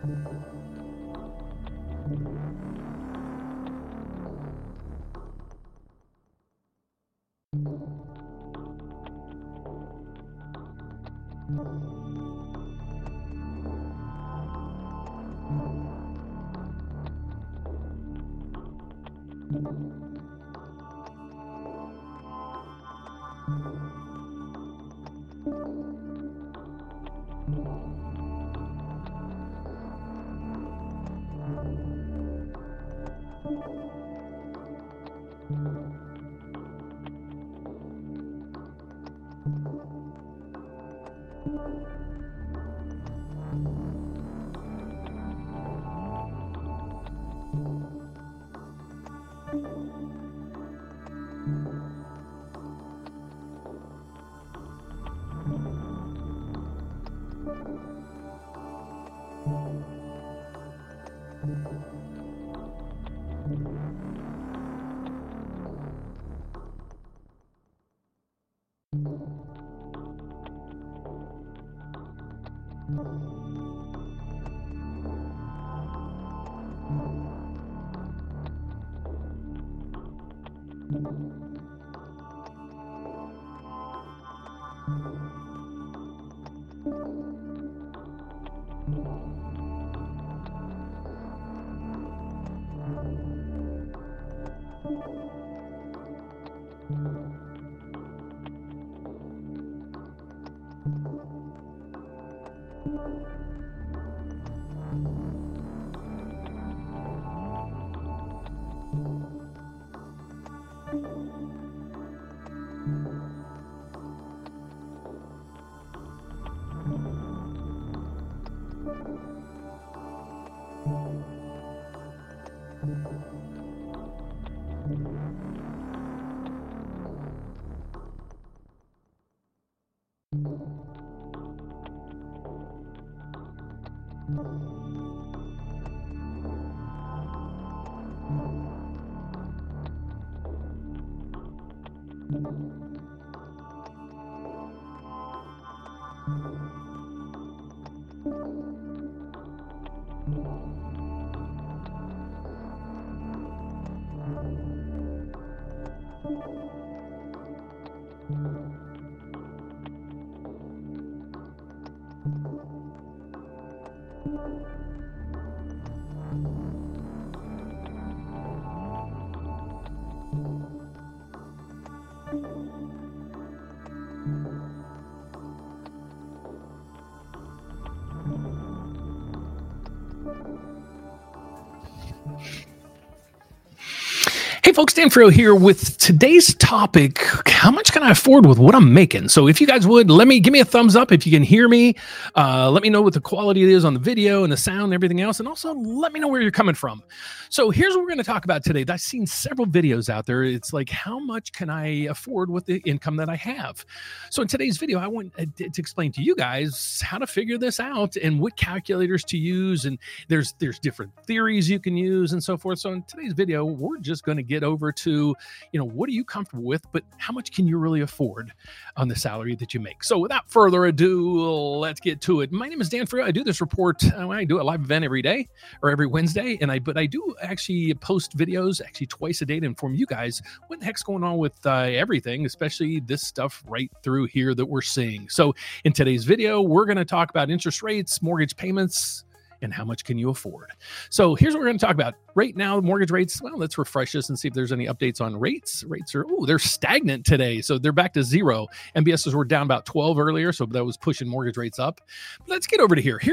Hey folks, Dan Frio here with today's topic. How much can I afford with what I'm making? So if you guys would, give me a thumbs up if you can hear me. Let me know what the quality is on the video and the sound and everything else. And also let me know where you're coming from. So here's what we're going to talk about today. I've seen several videos out there. It's like, how much can I afford with the income that I have? So in today's video, I want to explain to you guys how to figure this out and what calculators to use. And there's different theories you can use and so forth. So in today's video, we're just going to get over to, what are you comfortable with, but how much can you really afford on the salary that you make? So without further ado, let's get to it. My name is Dan Frio. I do this report. I do a live event every day or every Wednesday. But I do actually post videos twice a day to inform you guys what the heck's going on with everything, especially this stuff right through here that we're seeing. So in today's video, we're going to talk about interest rates, mortgage payments, and how much can you afford? So here's what we're going to talk about. Right now, mortgage rates, well, let's refresh this and see if there's any updates on rates. Rates are, they're stagnant today. So they're back to zero. MBSs were down about 12 earlier, so that was pushing mortgage rates up. But let's get over to here.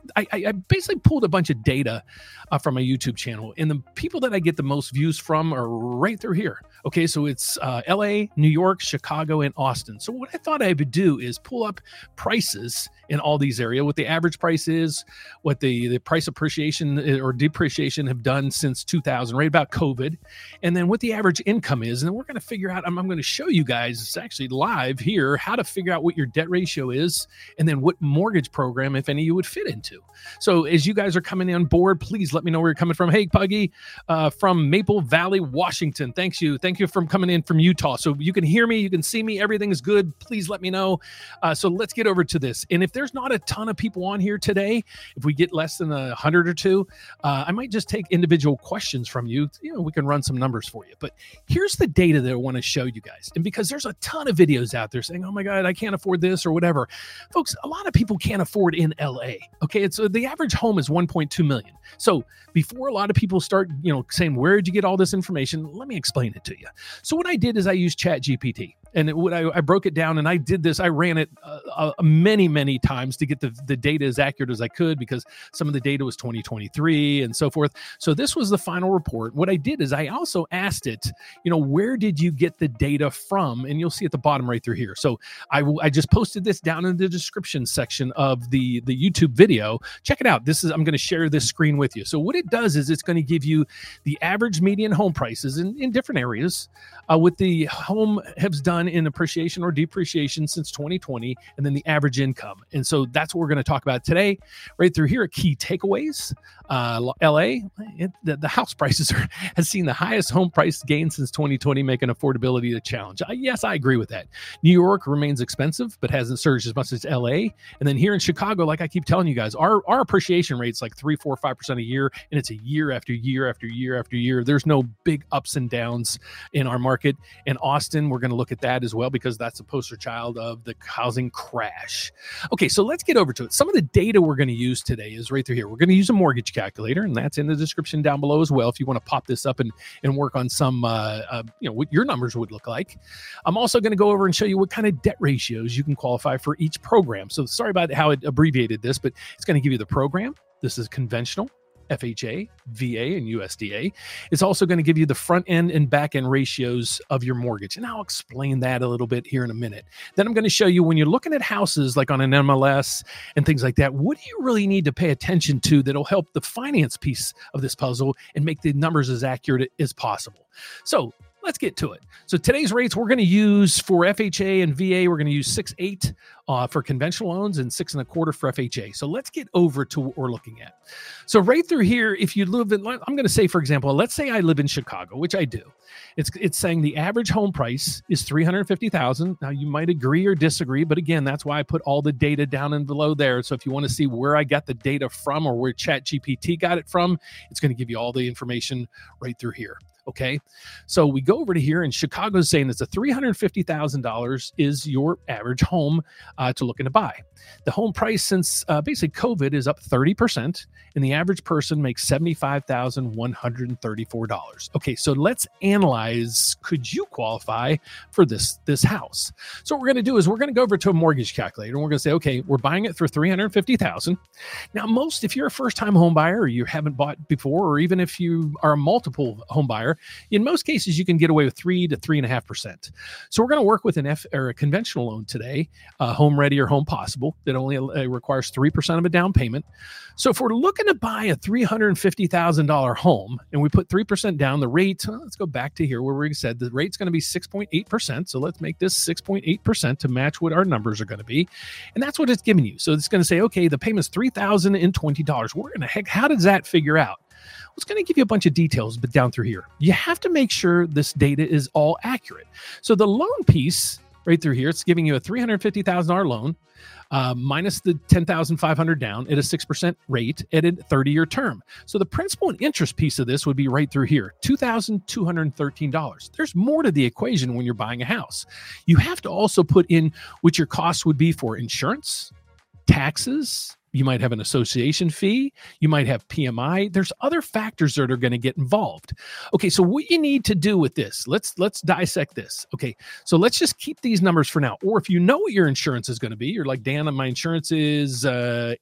I basically pulled a bunch of data from my YouTube channel, and the people that I get the most views from are right through here. Okay, so it's LA, New York, Chicago, and Austin. So what I thought I would do is pull up prices in all these areas, what the average price is, what the price appreciation or depreciation have done since 2000, right about COVID, and then what the average income is. And then we're going to figure out, I'm going to show you guys, it's actually live here, how to figure out what your debt ratio is and then what mortgage program, if any, you would fit into. So as you guys are coming on board, please let me know where you're coming from. Hey, Puggy, from Maple Valley, Washington. Thank you for coming in from Utah. So you can hear me, you can see me, everything is good. Please let me know. So let's get over to this. And if there's not a ton of people on here today, if we get less than 100 or two, I might just take individual questions from you. We can run some numbers for you. But here's the data that I want to show you guys. And because there's a ton of videos out there saying, oh my God, I can't afford this or whatever. Folks, a lot of people can't afford in LA. Okay. It's the average home is 1.2 million. So before a lot of people start, saying, where did you get all this information? Let me explain it to you. So what I did is I used ChatGPT. And I broke it down, and I did this. I ran it many, many times to get the data as accurate as I could, because some of the data was 2023 and so forth. So this was the final report. What I did is I also asked it, where did you get the data from? And you'll see at the bottom right through here. So I just posted this down in the description section of the YouTube video. Check it out. I'm going to share this screen with you. So what it does is it's going to give you the average median home prices in different areas, what the home has done in appreciation or depreciation since 2020, and then the average income. And so that's what we're going to talk about today. Right through here are key takeaways. LA, the house prices has seen the highest home price gain since 2020, making affordability a challenge. Yes, I agree with that. New York remains expensive, but hasn't surged as much as LA. And then here in Chicago, like I keep telling you guys, our appreciation rate's like 3, 4, 5% a year, and it's a year after year after year after year. There's no big ups and downs in our market. In Austin, we're going to look at that as well, because that's a poster child of the housing crash. Okay, so let's get over to it. Some of the data we're going to use today is right through here. We're going to use a mortgage calculator, and that's in the description down below as well if you want to pop this up and work on some, what your numbers would look like. I'm also going to go over and show you what kind of debt ratios you can qualify for each program. So sorry about how it abbreviated this, but it's going to give you the program. This is conventional, FHA, VA, and USDA. It's also going to give you the front end and back end ratios of your mortgage. And I'll explain that a little bit here in a minute. Then I'm going to show you, when you're looking at houses like on an MLS and things like that, what do you really need to pay attention to that'll help the finance piece of this puzzle and make the numbers as accurate as possible. So let's get to it. So today's rates we're going to use for FHA and VA, we're going to use 6.8 for conventional loans and 6.25 for FHA. So let's get over to what we're looking at. So right through here, if you live in, I'm going to say, for example, let's say I live in Chicago, which I do. It's saying the average home price is $350,000. Now you might agree or disagree, but again, that's why I put all the data down and below there. So if you want to see where I got the data from or where ChatGPT got it from, it's going to give you all the information right through here. Okay, so we go over to here, and Chicago's saying it's a $350,000 is your average home to looking to buy. The home price since basically COVID is up 30%, and the average person makes $75,134. Okay, so let's analyze, could you qualify for this house? So what we're going to do is we're going to go over to a mortgage calculator, and we're going to say, okay, we're buying it for $350,000. Now, if you're a first-time home buyer, or you haven't bought before, or even if you are a multiple home buyer, in most cases, you can get away with 3 to 3.5%. So we're going to work with a conventional loan today, Home Ready or Home Possible, that only requires 3% of a down payment. So if we're looking to buy a $350,000 home and we put 3% down, the rate, let's go back to here where we said the rate's going to be 6.8%. So let's make this 6.8% to match what our numbers are going to be. And that's what it's giving you. So it's going to say, okay, the payment's $3,020. How does that figure out? It's going to give you a bunch of details, but down through here, you have to make sure this data is all accurate. So the loan piece right through here, it's giving you a $350,000 loan minus the $10,500 down at a 6% rate at a 30-year term. So the principal and interest piece of this would be right through here, $2,213. There's more to the equation when you're buying a house. You have to also put in what your costs would be for insurance, taxes. You might have an association fee. You might have PMI. There's other factors that are going to get involved. Okay, so what you need to do with this, let's dissect this. Okay, so let's just keep these numbers for now. Or if you know what your insurance is going to be, you're like, Dan, my insurance is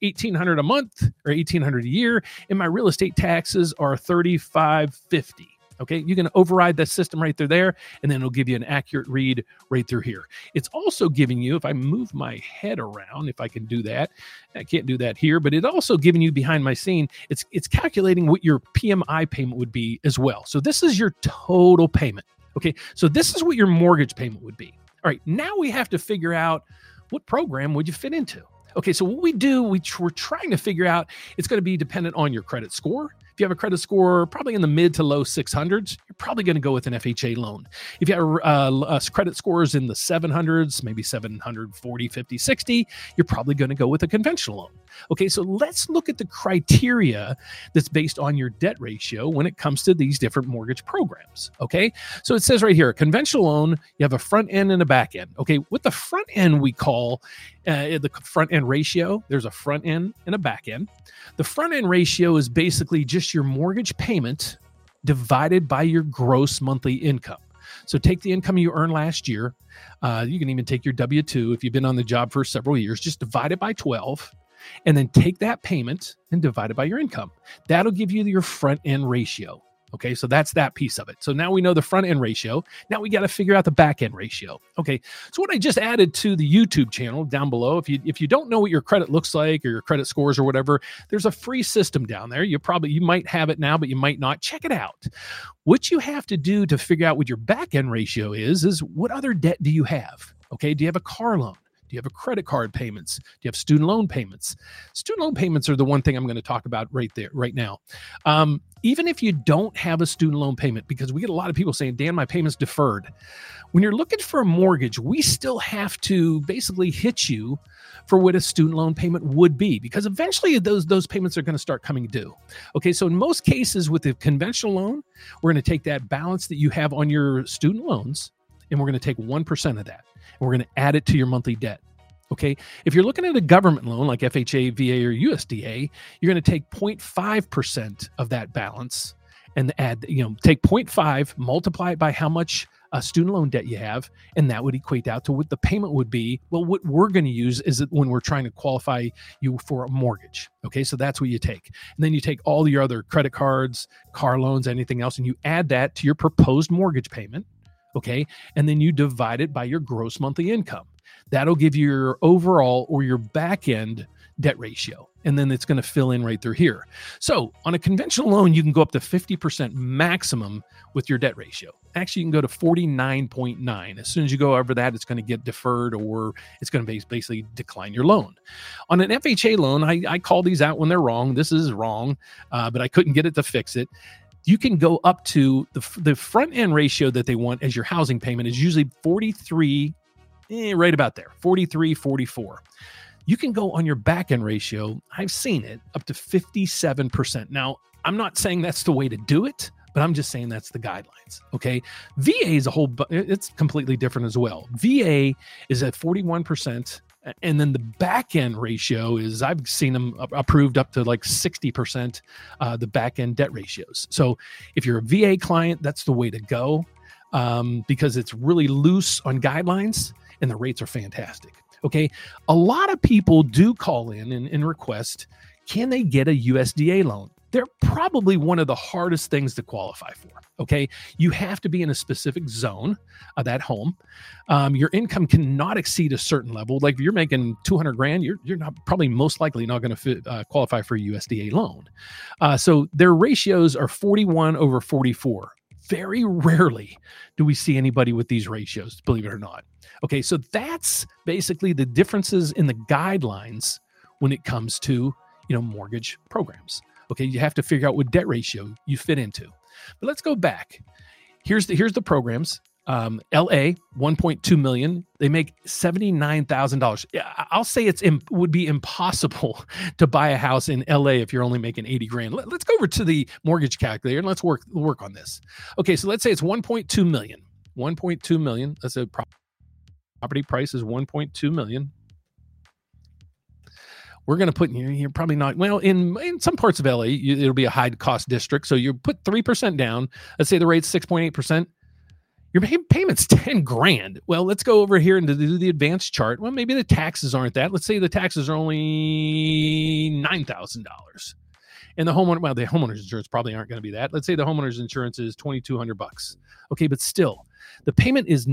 $1,800 a month or $1,800 a year, and my real estate taxes are $3,550. Okay, you can override the system right there, and then it'll give you an accurate read right through here. It's also giving you, if I move my head around, if I can do that, I can't do that here, but it's also giving you behind my scene, it's calculating what your PMI payment would be as well. So this is your total payment. Okay, so this is what your mortgage payment would be. All right, now we have to figure out what program would you fit into. Okay, so what we do, we're trying to figure out, it's going to be dependent on your credit score. If you have a credit score probably in the mid to low 600s, you're probably going to go with an FHA loan. If you have credit scores in the 700s, maybe 740, 50, 60, you're probably going to go with a conventional loan. Okay, so let's look at the criteria that's based on your debt ratio when it comes to these different mortgage programs. Okay, so it says right here, a conventional loan, you have a front end and a back end. Okay, with the front end, we call the front end ratio. There's a front end and a back end. The front end ratio is basically just your mortgage payment divided by your gross monthly income. So take the income you earned last year. You can even take your W-2 if you've been on the job for several years, just divide it by 12. And then take that payment and divide it by your income. That'll give you your front end ratio. Okay, so that's that piece of it. So now we know the front end ratio. Now we got to figure out the back end ratio. Okay, so what I just added to the YouTube channel down below, if you don't know what your credit looks like or your credit scores or whatever, there's a free system down there. You might have it now, but you might not. Check it out. What you have to do to figure out what your back end ratio is what other debt do you have? Okay, do you have a car loan? Do you have a credit card payments? Do you have student loan payments? Student loan payments are the one thing I'm going to talk about right now. Even if you don't have a student loan payment, because we get a lot of people saying, Dan, my payment's deferred. When you're looking for a mortgage, we still have to basically hit you for what a student loan payment would be, because eventually those payments are going to start coming due. Okay, so in most cases with a conventional loan, we're going to take that balance that you have on your student loans, and we're going to take 1% of that. And we're going to add it to your monthly debt. Okay. If you're looking at a government loan like FHA, VA, or USDA, you're going to take 0.5% of that balance and take 0.5, multiply it by how much student loan debt you have, and that would equate out to what the payment would be. Well, what we're going to use is that when we're trying to qualify you for a mortgage. Okay. So that's what you take. And then you take all your other credit cards, car loans, anything else, and you add that to your proposed mortgage payment. Okay. And then you divide it by your gross monthly income. That'll give you your overall or your back end debt ratio. And then it's going to fill in right through here. So on a conventional loan, you can go up to 50% maximum with your debt ratio. Actually, you can go to 49.9. As soon as you go over that, it's going to get deferred or it's going to basically decline your loan. On an FHA loan, I call these out when they're wrong. This is wrong, but I couldn't get it to fix it. You can go up to the front end ratio that they want as your housing payment is usually 43, right about there, 43, 44. You can go on your back end ratio. I've seen it up to 57%. Now, I'm not saying that's the way to do it, but I'm just saying that's the guidelines. Okay. VA is it's completely different as well. VA is at 41%. And then the back end ratio is, I've seen them approved up to like 60%, the back end debt ratios. So if you're a VA client, that's the way to go because it's really loose on guidelines and the rates are fantastic. Okay. A lot of people do call in and request, can they get a USDA loan? They're probably one of the hardest things to qualify for. Okay. You have to be in a specific zone of that home. Your income cannot exceed a certain level. Like if you're making 200 grand, you're not probably most likely not going to qualify for a USDA loan. So their ratios are 41 over 44. Very rarely do we see anybody with these ratios, believe it or not. Okay. So that's basically the differences in the guidelines when it comes to, mortgage programs. Okay, you have to figure out what debt ratio you fit into. But let's go back. Here's the programs. LA, 1.2 million. They make $79,000. I'll say would be impossible to buy a house in LA if you're only making 80 grand. Let's go over to the mortgage calculator and let's work on this. Okay, so let's say it's 1.2 million. 1.2 million. That's a property price is 1.2 million. We're going to put, you're probably not, well, in some parts of LA, it'll be a high cost district. So you put 3% down. Let's say the rate's 6.8%. Your payment's 10 grand. Well, let's go over here and do the advanced chart. Well, maybe the taxes aren't that. Let's say the taxes are only $9,000. And the homeowner's insurance probably aren't going to be that. Let's say the homeowner's insurance is $2,200. Okay, but still, the payment is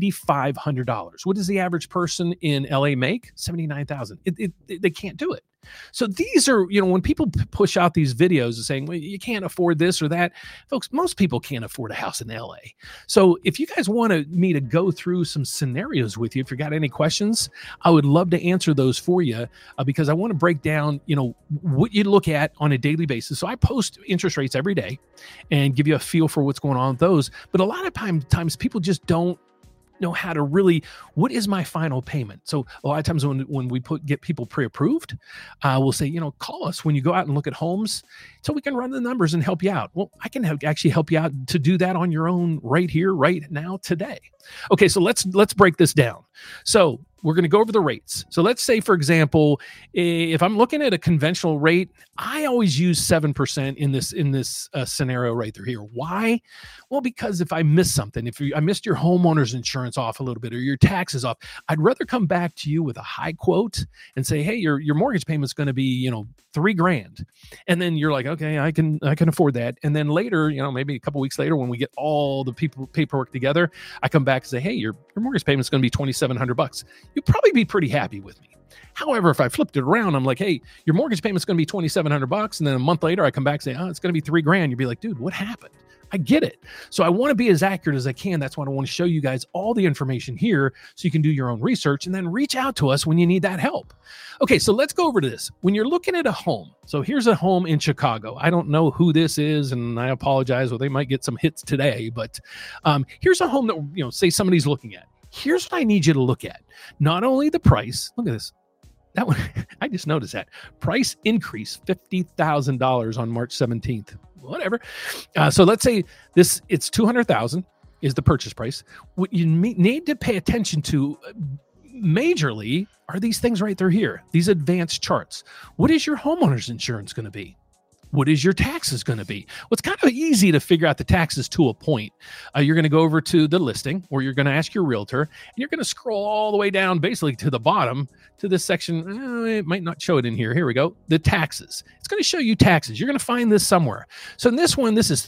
$9,500. What does the average person in LA make? $79,000. They can't do it. So these are, when people push out these videos of saying, well, you can't afford this or that, folks, most people can't afford a house in LA. So if you guys want me to go through some scenarios with you, if you got any questions, I would love to answer those for you because I want to break down, what you look at on a daily basis. So I post interest rates every day and give you a feel for what's going on with those. But a lot of times people just don't know how to really, what is my final payment? So a lot of times when we get people pre-approved, we'll say, call us when you go out and look at homes so we can run the numbers and help you out. Well, I can actually help you out to do that on your own right here, right now, today. Okay, so let's break this down. So we're going to go over the rates. So let's say, for example, if I'm looking at a conventional rate, I always use 7% in this scenario right there here. Why? Well, because if I miss something, I missed your homeowner's insurance off a little bit or your taxes off, I'd rather come back to you with a high quote and say, hey, your mortgage payment's going to be, $3,000. And then you're like, okay, I can afford that. And then later, maybe a couple weeks later, when we get all the paperwork together, I come back and say, hey, your mortgage payment's going to be $2,700. You'd probably be pretty happy with me. However, if I flipped it around, I'm like, hey, your mortgage payment's going to be $2,700. And then a month later, I come back and say, oh, it's going to be $3,000. You'd be like, dude, what happened? I get it. So I want to be as accurate as I can. That's why I want to show you guys all the information here so you can do your own research and then reach out to us when you need that help. Okay, so let's go over to this. When you're looking at a home, so here's a home in Chicago. I don't know who this is, and I apologize. Well, they might get some hits today, but here's a home that, say somebody's looking at. Here's what I need you to look at. Not only the price, look at this. That one, I just noticed that. Price increase $50,000 on March 17th. Whatever. So let's say it's $200,000 is the purchase price. What you need to pay attention to majorly are these things right there here, these advanced charts. What is your homeowner's insurance going to be? What is your taxes going to be? Well, it's kind of easy to figure out the taxes to a point. You're going to go over to the listing, or you're going to ask your realtor, and you're going to scroll all the way down basically to the bottom to this section. It might not show it in here. Here we go. The taxes. It's going to show you taxes. You're going to find this somewhere. So in this one, this is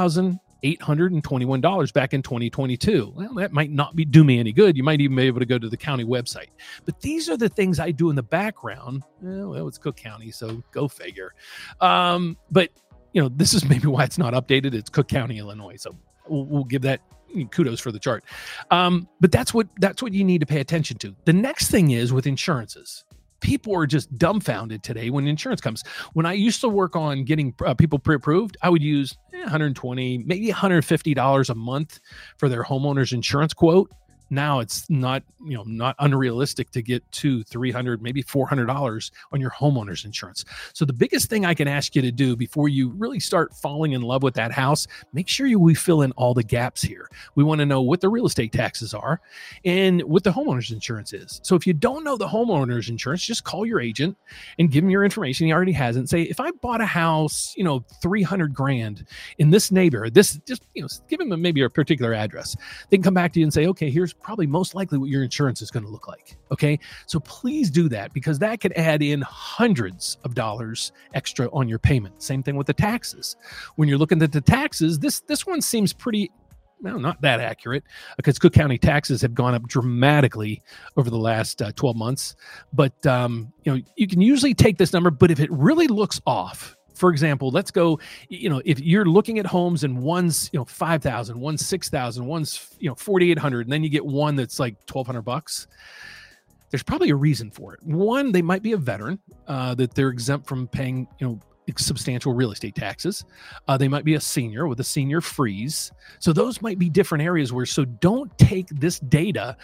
$3,821 back in 2022. Well, that might not do me any good. You might even be able to go to the county website. But these are the things I do in the background. Well, it's Cook County, so go figure. But this is maybe why it's not updated. It's Cook County, Illinois. So we'll give that kudos for the chart. But that's what you need to pay attention to. The next thing is with insurances. People are just dumbfounded today when insurance comes. When I used to work on getting people pre-approved, I would use $120, maybe $150 a month for their homeowner's insurance quote. Now it's not unrealistic to get $200, $300, maybe $400 on your homeowner's insurance. So the biggest thing I can ask you to do before you really start falling in love with that house, make sure we fill in all the gaps here. We want to know what the real estate taxes are and what the homeowner's insurance is. So if you don't know the homeowner's insurance, just call your agent and give him your information. He already has it. And say, if I bought a house, $300,000 in this neighborhood, just give him maybe a particular address. They can come back to you and say, okay, here's probably most likely what your insurance is going to look like. Okay. So please do that because that could add in hundreds of dollars extra on your payment. Same thing with the taxes. When you're looking at the taxes, this one seems pretty, not that accurate because Cook County taxes have gone up dramatically over the last 12 months. But, you can usually take this number, but if it really looks off, for example, let's go, if you're looking at homes and one's, $5,000, one's $6,000, one's, $4,800, and then you get one that's like $1,200, there's probably a reason for it. One, they might be a veteran, that they're exempt from paying, substantial real estate taxes. They might be a senior with a senior freeze. So those might be different areas so don't take this data,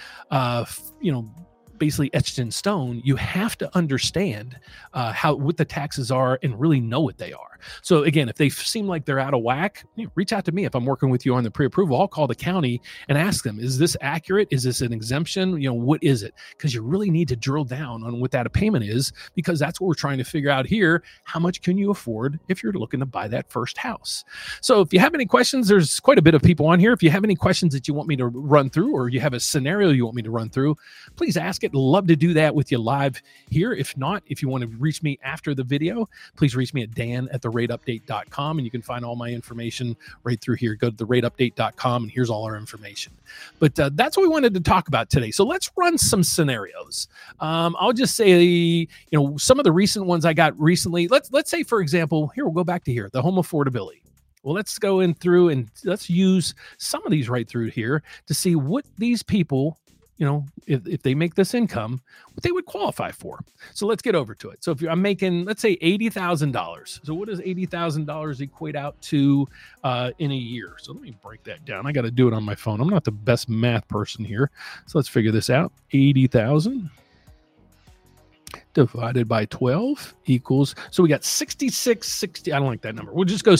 basically etched in stone. You have to understand what the taxes are and really know what they are. So again, if they seem like they're out of whack, reach out to me. If I'm working with you on the pre-approval, I'll call the county and ask them, is this accurate? Is this an exemption? What is it? Because you really need to drill down on what that payment is, because that's what we're trying to figure out here. How much can you afford if you're looking to buy that first house? So if you have any questions, there's quite a bit of people on here. If you have any questions that you want me to run through, or you have a scenario you want me to run through, please ask it. it. Love to do that with you live here. If not, if you want to reach me after the video, please reach me at dan@therateupdate.com, and you can find all my information right through here. Go to therateupdate.com, and here's all our information. But that's what we wanted to talk about today. So let's run some scenarios. I'll just say, some of the recent ones I got recently. Let's say, for example, here, we'll go back to here, the home affordability. Well, let's go in through and let's use some of these right through here to see what these people, if they make this income, what they would qualify for. So let's get over to it. So if I'm making, let's say $80,000. So what does $80,000 equate out to in a year? So let me break that down. I got to do it on my phone. I'm not the best math person here. So let's figure this out. 80,000 divided by 12 equals, so we got 60. I don't like that number. We'll just go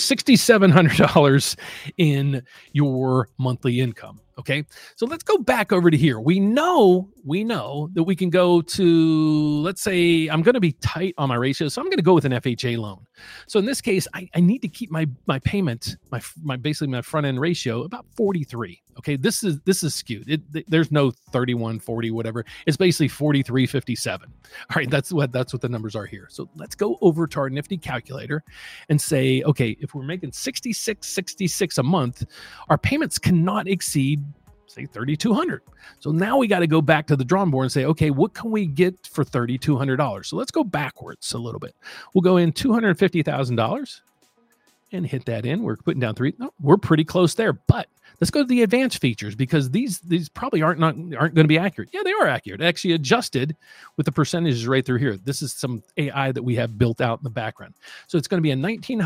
$6,700 in your monthly income. Okay. So let's go back over to here. We know that we can go to, let's say I'm going to be tight on my ratio. So I'm going to go with an FHA loan. So in this case, I need to keep my payment, my basically my front end ratio about 43. Okay. This is skewed. There's no 31, 40, whatever. It's basically 43, 57. All right. That's what the numbers are here. So let's go over to our nifty calculator and say, okay, if we're making 66 a month, our payments cannot exceed, say, $3,200. So now we got to go back to the drawing board and say, okay, what can we get for $3,200? So let's go backwards a little bit. We'll go in $250,000 and hit that in. We're putting down three. No, we're pretty close there, but let's go to the advanced features, because these probably aren't going to be accurate. Yeah, they are accurate. Actually adjusted with the percentages right through here. This is some AI that we have built out in the background. So it's going to be a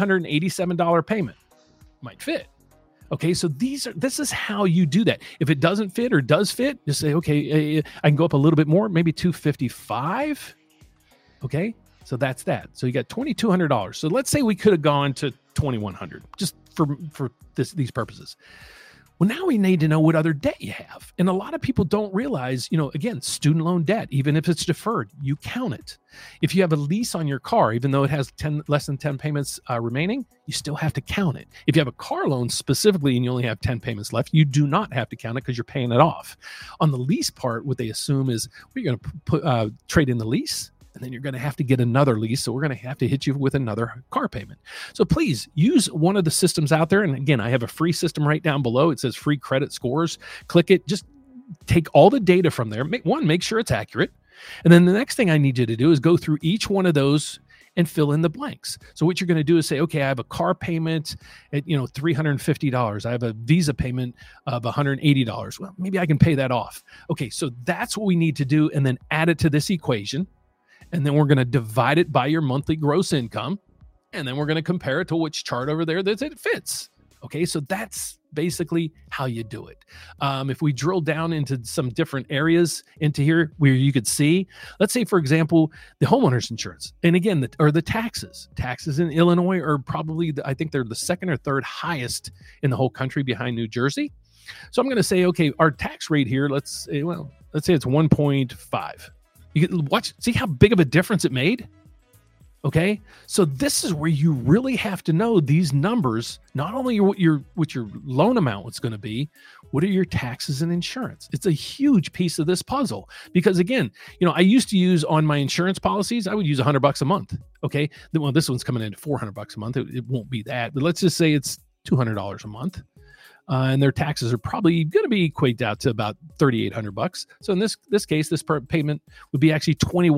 $1,987 payment. Might fit. Okay, so this is how you do that. If it doesn't fit or does fit, just say, okay, I can go up a little bit more, maybe $255. Okay, so that's that. So you got $2,200. So let's say we could have gone to $2,100 just for these purposes. Well, now we need to know what other debt you have. And a lot of people don't realize, again, student loan debt, even if it's deferred, you count it. If you have a lease on your car, even though it has less than 10 payments remaining, you still have to count it. If you have a car loan specifically and you only have 10 payments left, you do not have to count it because you're paying it off. On the lease part, what they assume is we're going to trade in the lease, and then you're going to have to get another lease. So we're going to have to hit you with another car payment. So please use one of the systems out there. And again, I have a free system right down below. It says free credit scores. Click it. Just take all the data from there. Make sure it's accurate. And then the next thing I need you to do is go through each one of those and fill in the blanks. So what you're going to do is say, okay, I have a car payment at, $350. I have a Visa payment of $180. Well, maybe I can pay that off. Okay. So that's what we need to do. And then add it to this equation. And then we're going to divide it by your monthly gross income. And then we're going to compare it to which chart over there that it fits. Okay, so that's basically how you do it. If we drill down into some different areas into here where you could see, let's say, for example, the homeowner's insurance. And again, the taxes. Taxes in Illinois are probably, I think they're the second or third highest in the whole country behind New Jersey. So I'm going to say, okay, our tax rate here, let's say it's 1.5. You can see how big of a difference it made? Okay, so this is where you really have to know these numbers, not only what your loan amount was going to be, what are your taxes and insurance? It's a huge piece of this puzzle, because again, I used to use on my insurance policies, I would use $100 a month. Okay, well, this one's coming in at $400 a month. It won't be that, but let's just say it's $200 a month. And their taxes are probably going to be equated out to about $3,800. So in this case, this payment would be actually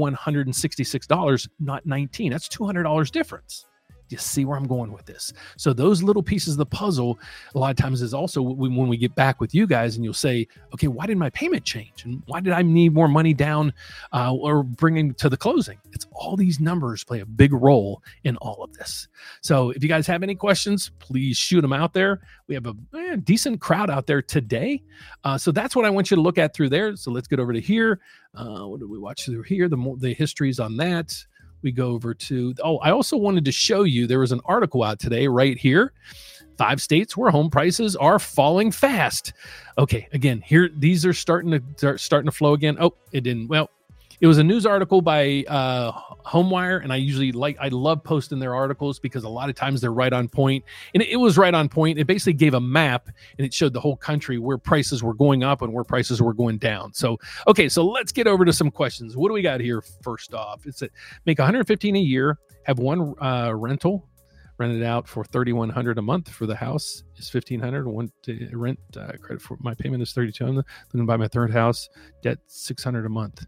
$2,166, not $19. That's $200 difference. Do you see where I'm going with this? So those little pieces of the puzzle, a lot of times is also when we get back with you guys and you'll say, okay, why did my payment change? And why did I need more money down or bringing to the closing? It's all these numbers play a big role in all of this. So if you guys have any questions, please shoot them out there. We have a decent crowd out there today. So that's what I want you to look at through there. So let's get over to here. What did we watch through here? The histories on that. We go over to, I also wanted to show you, there was an article out today right here, 5 states where home prices are falling fast. Okay, again, here, these are starting to flow again. Oh, it didn't. Well, It was a news article by HomeWire, and I love posting their articles because a lot of times they're right on point. And it was right on point. It basically gave a map, and it showed the whole country where prices were going up and where prices were going down. So, okay, so let's get over to some questions. What do we got here? First off, it's make $115 a year, have one rental. Rented out for $3,100 a month for the house is $1,500. Want to rent credit for my payment is $3,200. Then buy my third house, debt $600 a month.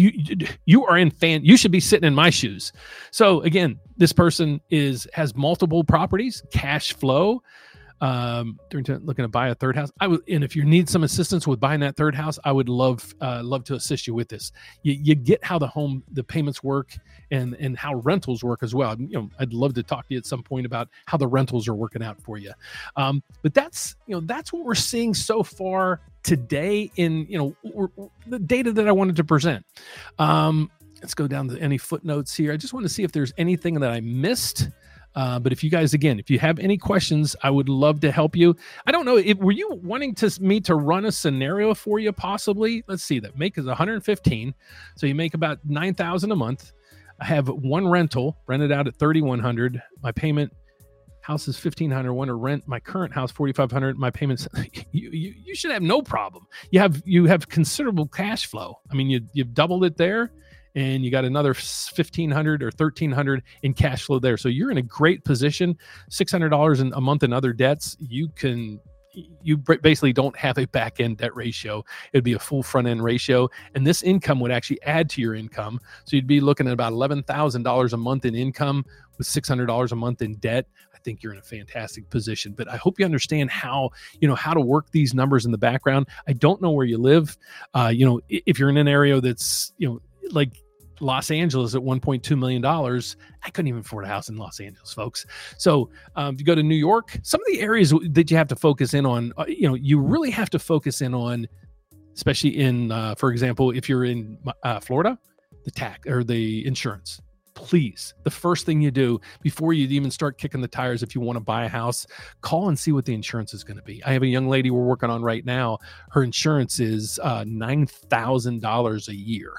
You are you should be sitting in my shoes. So again, this person has multiple properties, cash flow. Looking to buy a third house. And if you need some assistance with buying that third house, I would love to assist you with this. You get how the payments work and how rentals work as well. I'd love to talk to you at some point about how the rentals are working out for you. But that's what we're seeing so far today in, the data that I wanted to present. Let's go down to any footnotes here. I just want to see if there's anything that I missed. But if you guys, again, if you have any questions, I would love to help you. I don't know. Were you wanting me to run a scenario for you? Possibly. Let's see. That make is 115. So you make about $9,000 a month. I have one rented out at $3,100. My payment house is $1,500. Want to rent my current house $4,500. My payments. You should have no problem. You have considerable cash flow. I mean, you've doubled it there. And you got another $1,500 or $1,300 in cash flow there. So you're in a great position. $600 a month in other debts. You basically don't have a back end debt ratio. It'd be a full front end ratio. And this income would actually add to your income. So you'd be looking at about $11,000 a month in income with $600 a month in debt. I think you're in a fantastic position, but I hope you understand how to work these numbers in the background. I don't know where you live. If you're in an area that's, like Los Angeles at $1.2 million. I couldn't even afford a house in Los Angeles, folks. So if you go to New York, some of the areas that you have to focus in on, you really have to focus in on, especially in, for example, if you're in Florida, the tax or the insurance. Please, the first thing you do before you even start kicking the tires, if you want to buy a house, call and see what the insurance is going to be. I have a young lady we're working on right now. Her insurance is $9,000 a year.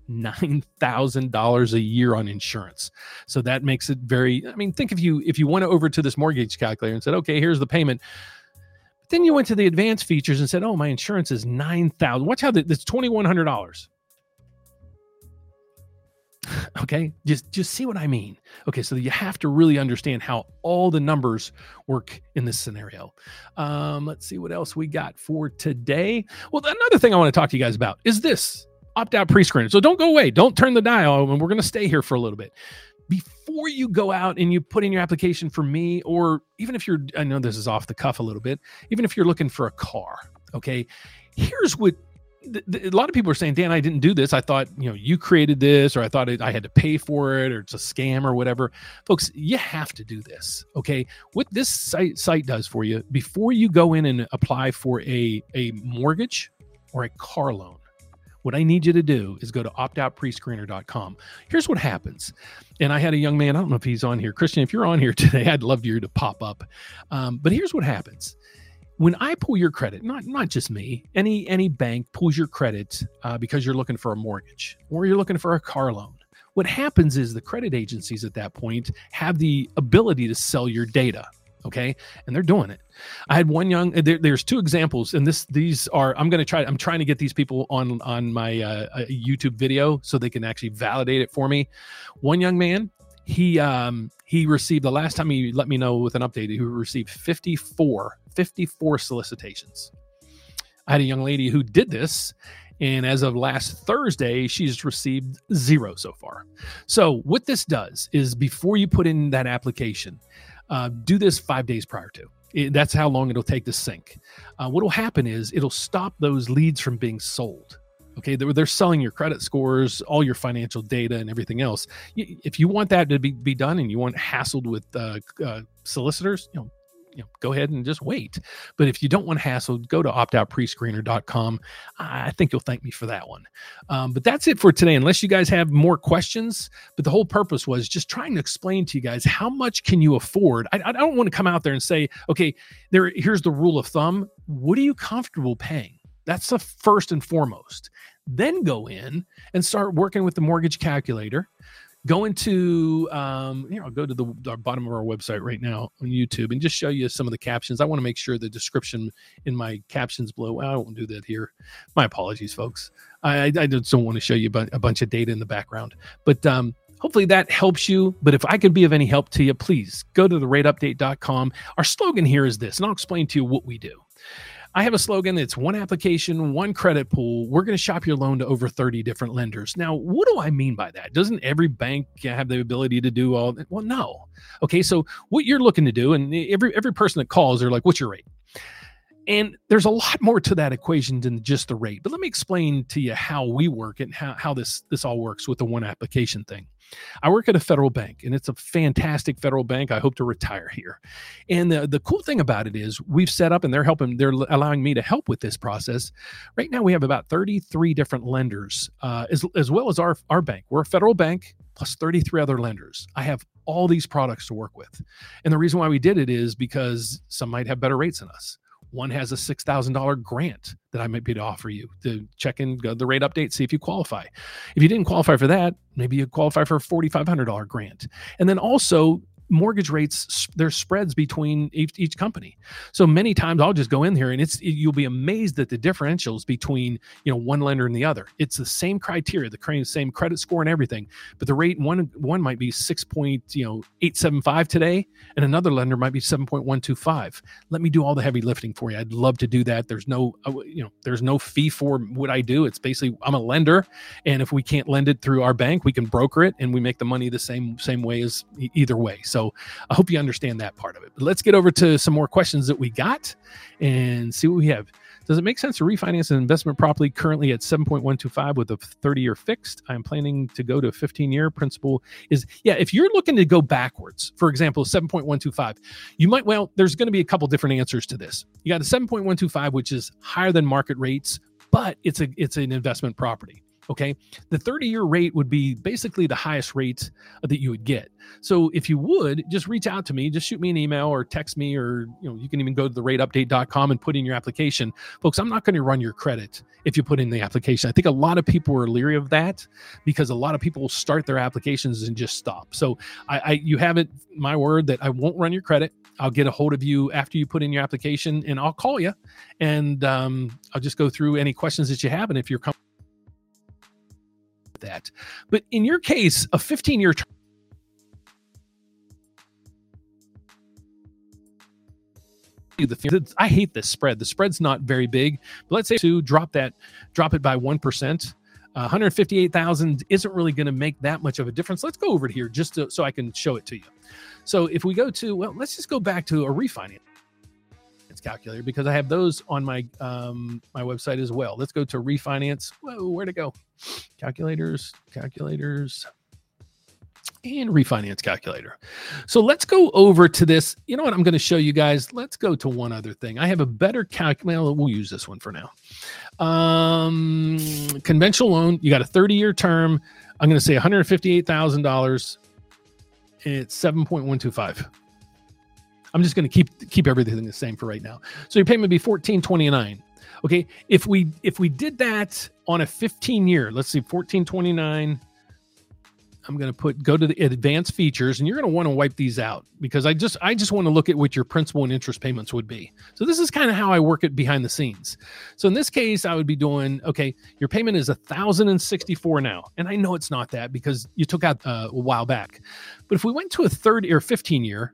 $9,000 a year on insurance. So that makes it think if you went over to this mortgage calculator and said, okay, here's the payment. But then you went to the advanced features and said, oh, my insurance is $9,000. Watch how that's $2,100. Okay. Just see what I mean. Okay. So you have to really understand how all the numbers work in this scenario. Let's see what else we got for today. Well, another thing I want to talk to you guys about is this. Opt-out pre-screener. So don't go away. Don't turn the dial, and we're going to stay here for a little bit. Before you go out and you put in your application for me, or even if I know this is off the cuff a little bit, even if you're looking for a car, okay, here's what a lot of people are saying, Dan, I didn't do this. I thought, you created this, or I thought I had to pay for it, or it's a scam or whatever. Folks, you have to do this, okay? What this site does for you, before you go in and apply for a mortgage or a car loan, what I need you to do is go to optoutprescreener.com. Here's what happens. And I had a young man, I don't know if he's on here. Christian, if you're on here today, I'd love you to pop up. But here's what happens. When I pull your credit, not just me, any bank pulls your credit because you're looking for a mortgage or you're looking for a car loan. What happens is the credit agencies at that point have the ability to sell your data. Okay. And they're doing it. I had one there's two examples, and I'm trying to get these people on my YouTube video so they can actually validate it for me. One young man, he received, the last time he let me know with an update, he received 54 solicitations. I had a young lady who did this, and as of last Thursday, she's received 0 so far. So what this does is, before you put in that application, do this 5 days prior to. That's how long it'll take to sync. What will happen is it'll stop those leads from being sold. Okay, they're selling your credit scores, all your financial data, and everything else. If you want that to be done, and you want hassled with solicitors, go ahead and just wait. But if you don't want hassle, go to optoutprescreener.com. I think you'll thank me for that one. But that's it for today, unless you guys have more questions. But the whole purpose was just trying to explain to you guys, how much can you afford? I don't want to come out there and say, okay, here's the rule of thumb. What are you comfortable paying? That's the first and foremost. then go in and start working with the mortgage calculator. Go into, I'll go to the bottom of our website right now on YouTube and just show you some of the captions. I want to make sure the description in my captions below. Well, I won't do that here. My apologies, folks. I just don't want to show you a bunch of data in the background, but hopefully that helps you. But if I could be of any help to you, please go to therateupdate.com. Our slogan here is this, and I'll explain to you what we do. I have a slogan. It's one application, one credit pool. We're going to shop your loan to over 30 different lenders. Now, what do I mean by that? Doesn't every bank have the ability to do all that? Well, no. Okay, so what you're looking to do, and every person that calls, they're like, what's your rate? And there's a lot more to that equation than just the rate. But let me explain to you how we work and how this all works with the one application thing. I work at a federal bank, and it's a fantastic federal bank. I hope to retire here. And the cool thing about it is we've set up, and they're allowing me to help with this process. Right now, we have about 33 different lenders, as well as our bank. We're a federal bank plus 33 other lenders. I have all these products to work with. And the reason why we did it is because some might have better rates than us. One has a $6,000 grant that I might be to offer you to check in, go to the rate update, see if you qualify. If you didn't qualify for that, maybe you qualify for a $4,500 grant. And then also mortgage rates, there's spreads between each company. So many times I'll just go in here and you'll be amazed at the differentials between, one lender and the other. It's the same criteria, the same credit score and everything, but the rate one might be 6.875 today, and another lender might be 7.125. Let me do all the heavy lifting for you. I'd love to do that. There's no fee for what I do. It's basically I'm a lender, and if we can't lend it through our bank, we can broker it, and we make the money the same way as either way. So I hope you understand that part of it. But let's get over to some more questions that we got and see what we have. Does it make sense to refinance an investment property currently at 7.125 with a 30-year fixed? I'm planning to go to a 15-year. Principal is, if you're looking to go backwards, for example, 7.125, there's going to be a couple different answers to this. You got a 7.125, which is higher than market rates, but it's an investment property. Okay. The 30-year rate would be basically the highest rate that you would get. So if you would just reach out to me, just shoot me an email or text me, or, you can even go to therateupdate.com and put in your application. Folks, I'm not going to run your credit if you put in the application. I think a lot of people are leery of that because a lot of people will start their applications and just stop. So you have it, my word, that I won't run your credit. I'll get a hold of you after you put in your application, and I'll call you, and I'll just go through any questions that you have. And if you're comfortable that. But in your case, a 15-year term, I hate this spread. The spread's not very big, but let's say to drop it by 1%. 158,000 isn't really going to make that much of a difference. Let's go over here just so I can show it to you. So if we go to, let's just go back to a refinance calculator, because I have those on my my website as well. Let's go to refinance. Whoa, where to go? Calculators, and refinance calculator. So let's go over to this. You know what I'm going to show you guys? Let's go to one other thing. I have a better calculator. We'll use this one for now. Conventional loan. You got a 30-year term. I'm going to say $158,000. It's 7.125. I'm just going to keep everything the same for right now. So your payment would be $1,429. Okay, if we did that on a 15-year, let's see, $1,429. I'm going to go to the advanced features, and you're going to want to wipe these out because I just want to look at what your principal and interest payments would be. So this is kind of how I work it behind the scenes. So in this case, I would be doing, okay, your payment is $1,064 now. And I know it's not that because you took out a while back. But if we went to a 30 or 15-year,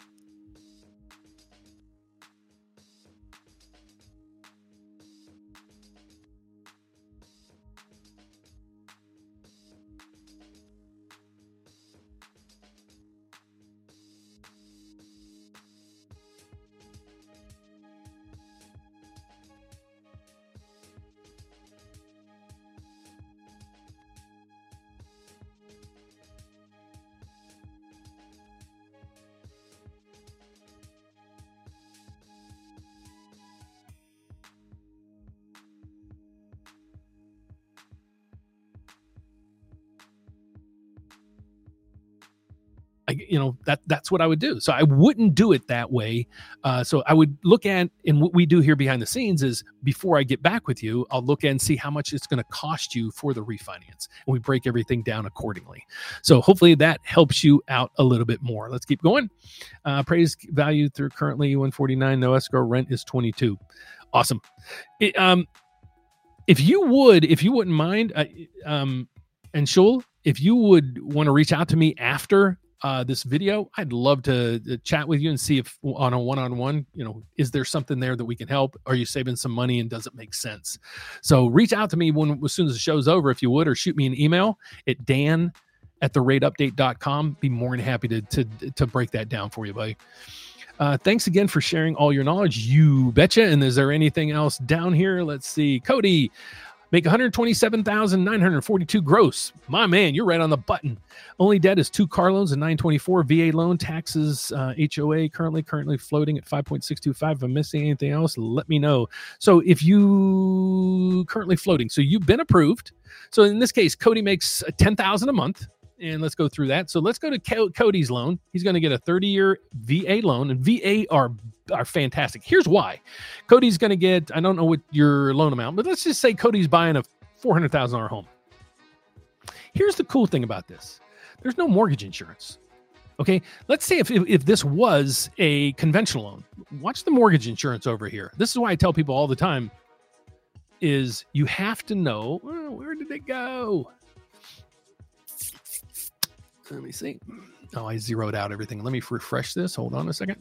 that's what I would do. So I wouldn't do it that way. So I would look at, and what we do here behind the scenes is before I get back with you, I'll look at and see how much it's going to cost you for the refinance. And we break everything down accordingly. So hopefully that helps you out a little bit more. Let's keep going. Appraised value through currently 149, no escrow, rent is 22. Awesome. If you wouldn't mind, and Shul, if you would want to reach out to me after this video, I'd love to chat with you and see if on a one-on-one, is there something there that we can help? Are you saving some money and does it make sense? So reach out to me as soon as the show's over, if you would, or shoot me an email at dan@therateupdate.com. Be more than happy to break that down for you, buddy. Thanks again for sharing all your knowledge. You betcha. And is there anything else down here? Let's see. Cody, make $127,942 gross. My man, you're right on the button. Only debt is 2 car loans and 924 VA loan. Taxes, HOA currently floating at 5.625. If I'm missing anything else, let me know. So if you currently floating, so you've been approved. So in this case, Cody makes $10,000 a month. And let's go through that. So let's go to Cody's loan. He's going to get a 30-year VA loan, and VA are fantastic. Here's why. Cody's going to get, I don't know what your loan amount, but let's just say Cody's buying a $400,000 home. Here's the cool thing about this. There's no mortgage insurance. Okay. Let's say if this was a conventional loan, watch the mortgage insurance over here. This is why I tell people all the time is you have to know, where did it go? Let me see. Oh, I zeroed out everything. Let me refresh this. Hold on a second.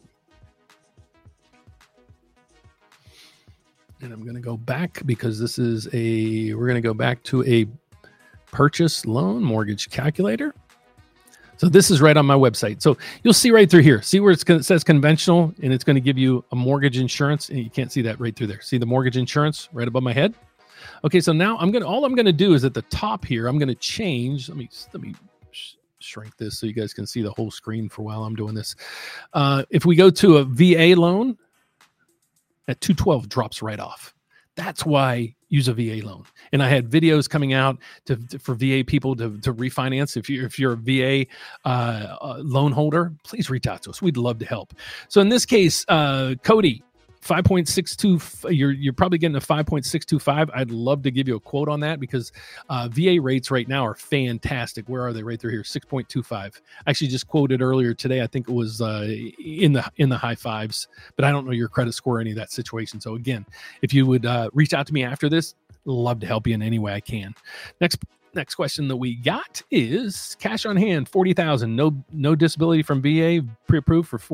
And I'm going to go back because we're going to go back to a purchase loan mortgage calculator. So this is right on my website. So you'll see right through here. See where it says conventional, and it's going to give you a mortgage insurance. And you can't see that right through there. See the mortgage insurance right above my head? Okay, so now all I'm going to do is at the top here, I'm going to change. Let me shrink this so you guys can see the whole screen for while I'm doing this. If we go to a VA loan, at 212 drops right off. That's why use a VA loan. And I had videos coming out for VA people to refinance. If you're a VA loan holder, please reach out to us. We'd love to help. So in this case, Cody, 5.62, you're probably getting a 5.625. I'd love to give you a quote on that because VA rates right now are fantastic. Where are they? Right through here, 6.25. I actually just quoted earlier today. I think it was in the high fives, but I don't know your credit score or any of that situation. So again, if you would reach out to me after this, love to help you in any way I can. Next question that we got is cash on hand, $40,000. No disability from VA, pre-approved for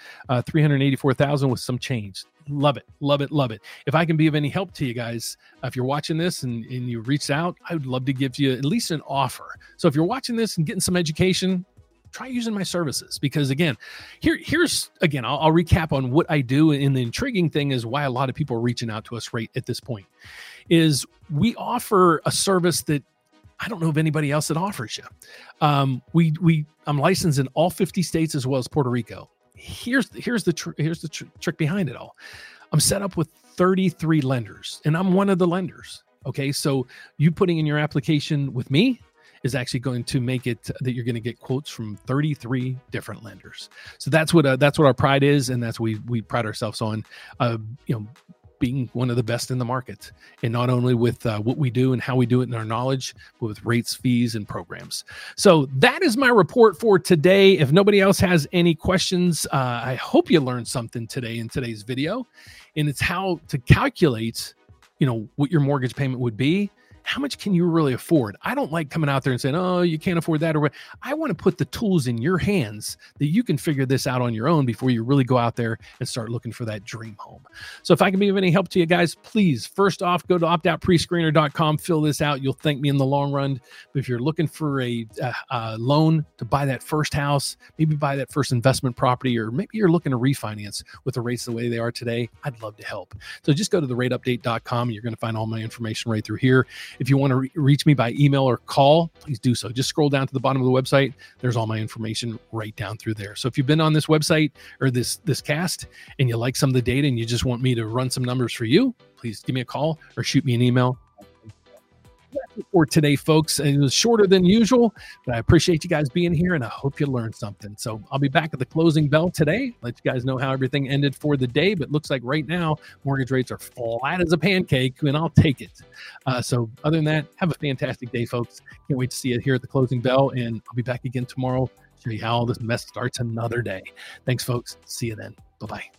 $384,000 with some change. Love it, love it, love it. If I can be of any help to you guys, if you're watching this and you reached out, I would love to give you at least an offer. So if you're watching this and getting some education, try using my services because again, here's I'll recap on what I do. And the intriguing thing is why a lot of people are reaching out to us right at this point is we offer a service that I don't know of anybody else that offers you. I'm licensed in all 50 states as well as Puerto Rico. Here's the trick behind it all. I'm set up with 33 lenders, and I'm one of the lenders. Okay, so you putting in your application with me is actually going to make it that you're going to get quotes from 33 different lenders. So that's what our pride is, and that's what we pride ourselves on. Being one of the best in the market, and not only with what we do and how we do it and our knowledge, but with rates, fees, and programs. So that is my report for today. If nobody else has any questions, I hope you learned something today in today's video, and it's how to calculate, what your mortgage payment would be. How much can you really afford? I don't like coming out there and saying, oh, you can't afford that. Or I want to put the tools in your hands that you can figure this out on your own before you really go out there and start looking for that dream home. So if I can be of any help to you guys, please, first off, go to optoutprescreener.com, fill this out. You'll thank me in the long run. But if you're looking for a loan to buy that first house, maybe buy that first investment property, or maybe you're looking to refinance with the rates the way they are today, I'd love to help. So just go to therateupdate.com. You're going to find all my information right through here. If you want to reach me by email or call, please do so. Just scroll down to the bottom of the website. There's all my information right down through there. So if you've been on this website or this cast and you like some of the data and you just want me to run some numbers for you, please give me a call or shoot me an email. for today, folks. It was shorter than usual, but I appreciate you guys being here, and I hope you learned something. So I'll be back at the closing bell today, let you guys know how everything ended for the day, but looks like right now mortgage rates are flat as a pancake, and I'll take it. So other than that, have a fantastic day, folks. Can't wait to see you here at the closing bell, and I'll be back again tomorrow, show you how all this mess starts another day. Thanks, folks. See you then. Bye-bye.